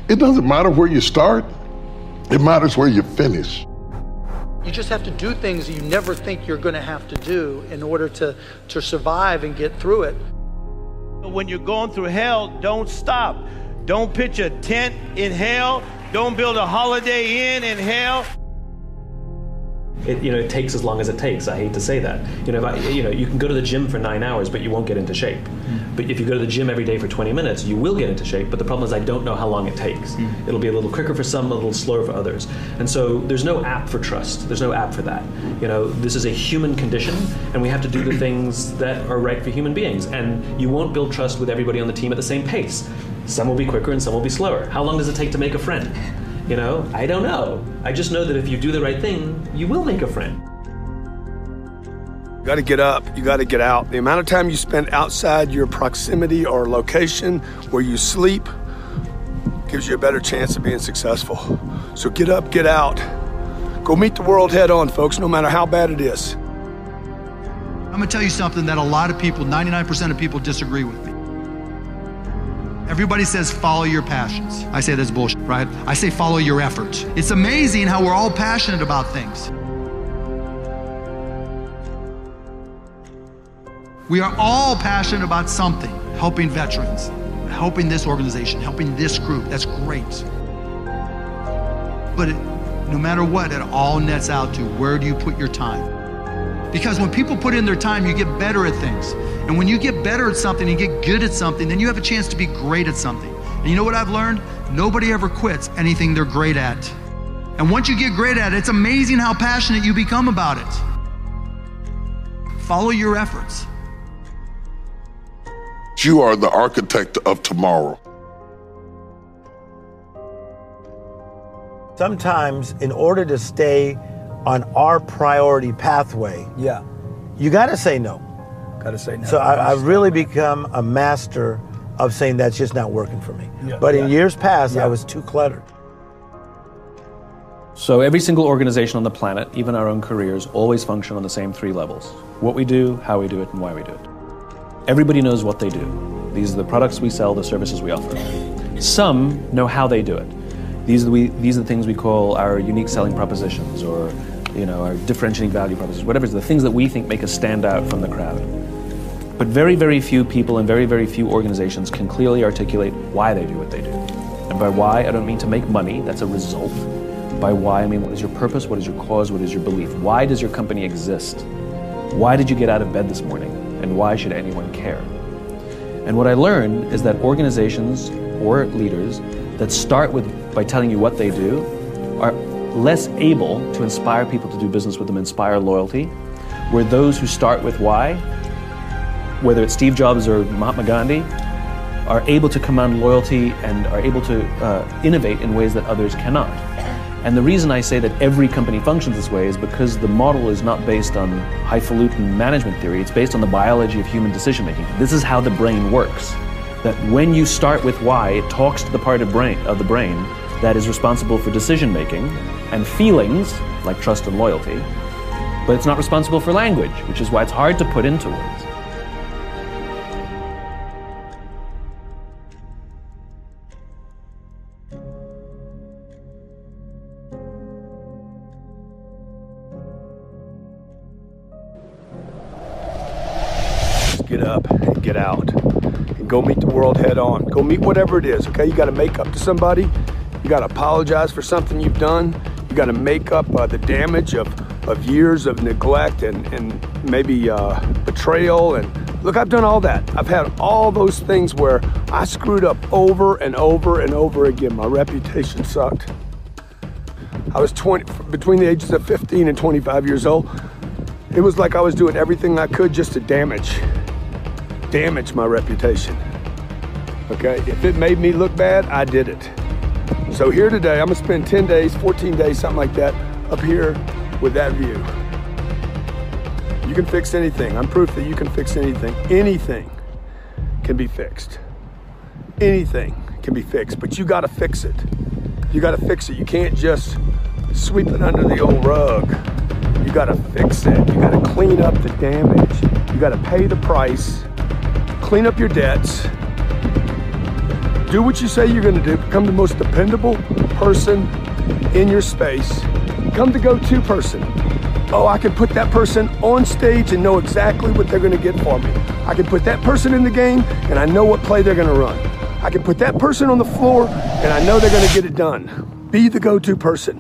It doesn't matter where you start, it matters where you finish. You just have to do things you never think you're going to have to do in order to survive and get through it. When you're going through hell, don't stop. Don't pitch a tent in hell. Don't build a Holiday Inn in hell. It takes as long as it takes. I hate to say that. You can go to the gym for 9 hours, but you won't get into shape. But if you go to the gym every day for 20 minutes, you will get into shape. But the problem is I don't know how long it takes. It'll be a little quicker for some, a little slower for others. And so there's no app for trust. There's no app for that. This is a human condition, and we have to do the things that are right for human beings. And you won't build trust with everybody on the team at the same pace. Some will be quicker and some will be slower. How long does it take to make a friend? I don't know. I just know that if you do the right thing, you will make a friend. You got to get up, you got to get out. The amount of time you spend outside your proximity or location where you sleep gives you a better chance of being successful. So get up, get out. Go meet the world head on, folks, no matter how bad it is. I'm gonna tell you something that a lot of people, 99% of people disagree with me. Everybody says follow your passions. I say that's bullshit, right? I say follow your efforts. It's amazing how we're all passionate about things. We are all passionate about something. Helping veterans, helping this organization, helping this group, that's great. But no matter what, it all nets out to where do you put your time? Because when people put in their time, you get better at things. And when you get better at something and get good at something, then you have a chance to be great at something. And you know what I've learned? Nobody ever quits anything they're great at. And once you get great at it, it's amazing how passionate you become about it. Follow your efforts. You are the architect of tomorrow. Sometimes, in order to stay on our priority pathway, you got to say no. Got to say no. So I've really become a master of saying that's just not working for me. But in years past, I was too cluttered. So every single organization on the planet, even our own careers, always function on the same 3 levels. What we do, how we do it, and why we do it. Everybody knows what they do. These are the products we sell, the services we offer. Some know how they do it. These are the things we call our unique selling propositions, or our differentiating value propositions, whatever, the things that we think make us stand out from the crowd. But very, very few people and very, very few organizations can clearly articulate why they do what they do. And by why, I don't mean to make money, that's a result. By why, I mean what is your purpose, what is your cause, what is your belief? Why does your company exist? Why did you get out of bed this morning? And why should anyone care? And what I learned is that organizations or leaders that start by telling you what they do are less able to inspire people to do business with them, inspire loyalty, where those who start with why, whether it's Steve Jobs or Mahatma Gandhi, are able to command loyalty and are able to innovate in ways that others cannot. And the reason I say that every company functions this way is because the model is not based on highfalutin management theory, it's based on the biology of human decision making. This is how the brain works. That when you start with why, it talks to the part of the brain that is responsible for decision making and feelings, like trust and loyalty, but it's not responsible for language, which is why it's hard to put into words. Get up and get out and go meet the world head on. Go meet whatever it is, okay? You got to make up to somebody. You got to apologize for something you've done. You got to make up the damage of years of neglect and maybe betrayal. And look, I've done all that. I've had all those things where I screwed up over and over and over again. My reputation sucked. I was between the ages of 15 and 25 years old. It was like I was doing everything I could just to damage my reputation. Okay, if it made me look bad, I did it. So here today, I'm gonna spend 10 days, 14 days, something like that, up here with that view. You can fix anything. I'm proof that you can fix anything. Anything can be fixed. Anything can be fixed, but you gotta fix it. You gotta fix it. You can't just sweep it under the old rug. You gotta fix it. You gotta clean up the damage. You gotta pay the price, clean up your debts, do what you say you're gonna do. Become the most dependable person in your space. Become the go-to person. Oh, I can put that person on stage and know exactly what they're gonna get for me. I can put that person in the game and I know what play they're gonna run. I can put that person on the floor and I know they're gonna get it done. Be the go-to person.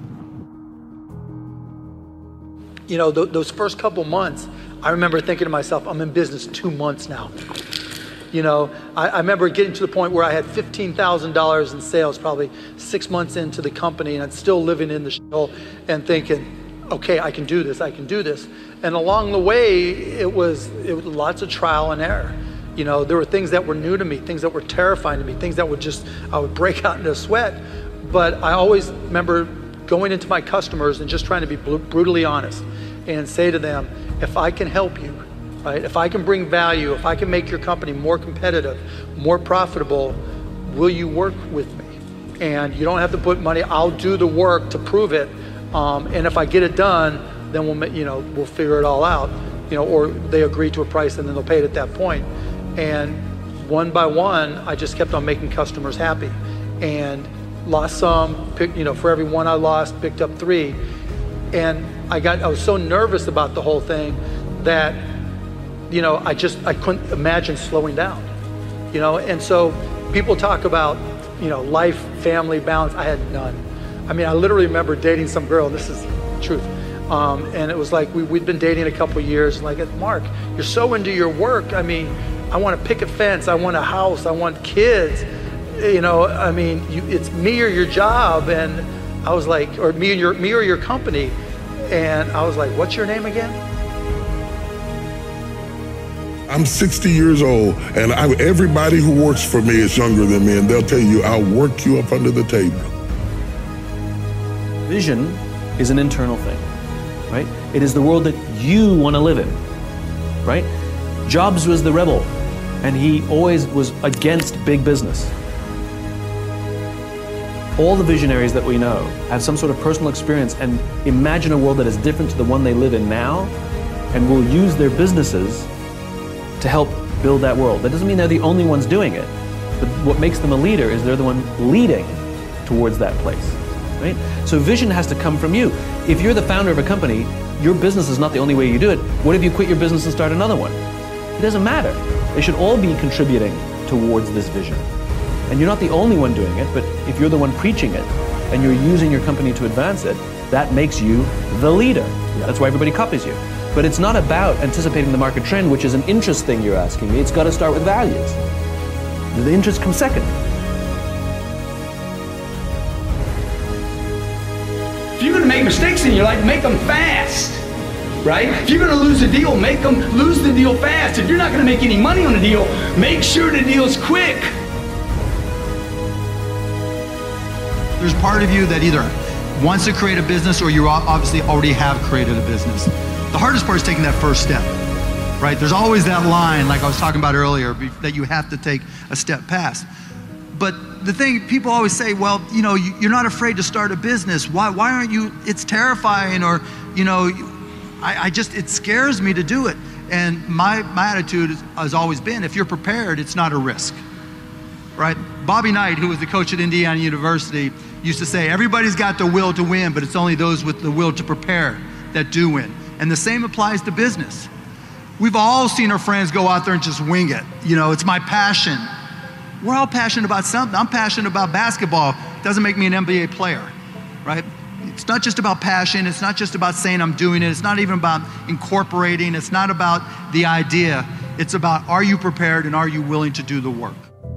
You know, those first couple months, I remember thinking to myself, I'm in business 2 months now. You know, I remember getting to the point where I had $15,000 in sales, probably 6 months into the company, and I'm still living in the shithole and thinking, okay, I can do this, I can do this. And along the way, it was lots of trial and error. You know, there were things that were new to me, things that were terrifying to me, things that I would break out into a sweat. But I always remember going into my customers and just trying to be brutally honest and say to them, if I can help you, right? If I can bring value, if I can make your company more competitive, more profitable, will you work with me? And you don't have to put money, I'll do the work to prove it. And if I get it done, then we'll figure it all out, or they agree to a price and then they'll pay it at that point. And one by one, I just kept on making customers happy and lost some, for every one I lost, picked up 3. And I was so nervous about the whole thing that, I couldn't imagine slowing down, and so people talk about, life, family balance. I had none. I mean, I literally remember dating some girl, this is the truth. And it was like, we'd been dating a couple years, and like, Mark, you're so into your work. I mean, I want to pick a fence, I want a house, I want kids, it's me or your job. And I was like, or me or your company. And I was like, what's your name again? I'm 60 years old, and everybody who works for me is younger than me, and they'll tell you, I'll work you up under the table. Vision is an internal thing, right? It is the world that you want to live in, right? Jobs was the rebel, and he always was against big business. All the visionaries that we know have some sort of personal experience and imagine a world that is different to the one they live in now, and will use their businesses to help build that world. That doesn't mean they're the only ones doing it, but what makes them a leader is they're the one leading towards that place, right? So vision has to come from you. If you're the founder of a company, your business is not the only way you do it. What if you quit your business and start another one? It doesn't matter. They should all be contributing towards this vision. And you're not the only one doing it, but if you're the one preaching it and you're using your company to advance it, that makes you the leader. That's why everybody copies you. But it's not about anticipating the market trend, which is an interest thing you're asking me. It's got to start with values. The interest comes second. If you're going to make mistakes in your life, make them fast, right? If you're going to lose a deal, make them lose the deal fast. If you're not going to make any money on a deal, make sure the deal's quick. There's part of you that either wants to create a business or you obviously already have created a business. The hardest part is taking that first step, right? There's always that line, like I was talking about earlier, that you have to take a step past. But the thing, people always say, well, you're not afraid to start a business. Why aren't you? It's terrifying, or, it scares me to do it. And my attitude has always been, if you're prepared, it's not a risk, right? Bobby Knight, who was the coach at Indiana University, used to say, everybody's got the will to win, but it's only those with the will to prepare that do win. And the same applies to business. We've all seen our friends go out there and just wing it. It's my passion. We're all passionate about something. I'm passionate about basketball. It doesn't make me an NBA player, right? It's not just about passion. It's not just about saying I'm doing it. It's not even about incorporating. It's not about the idea. It's about, are you prepared and are you willing to do the work?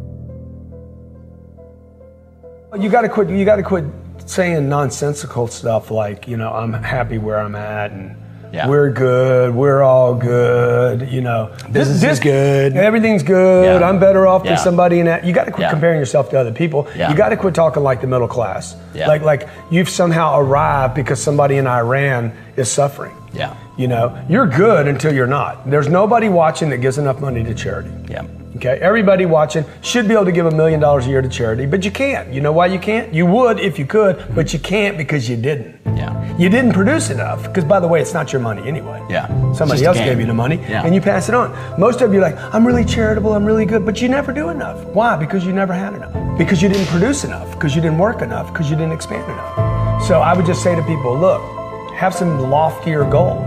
You got to quit saying nonsensical stuff like, I'm happy where I'm at and we're good, we're all good, Business is good. Everything's good, I'm better off than somebody in that. You got to quit comparing yourself to other people. You got to quit talking like the middle class. Like you've somehow arrived because somebody in Iran is suffering. You're good until you're not. There's nobody watching that gives enough money to charity. Okay, everybody watching should be able to give $1 million a year to charity, but you can't. You know why you can't? You would if you could, but you can't because you didn't. Yeah. You didn't produce enough, because by the way, it's not your money anyway. Yeah. Somebody else gave you the money, and you pass it on. Most of you are like, I'm really charitable, I'm really good, but you never do enough. Why? Because you never had enough. Because you didn't produce enough, because you didn't work enough, because you didn't expand enough. So I would just say to people, look, have some loftier goals.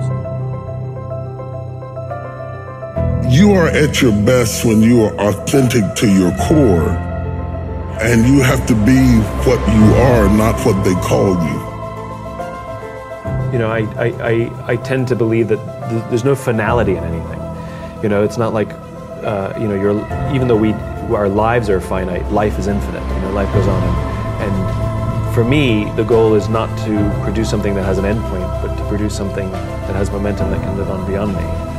You are at your best when you are authentic to your core, and you have to be what you are, not what they call you. You know, I tend to believe that there's no finality in anything. You know, it's not like, you know, even though our lives are finite, life is infinite. You know, life goes on, and for me, the goal is not to produce something that has an endpoint, but to produce something that has momentum that can live on beyond me.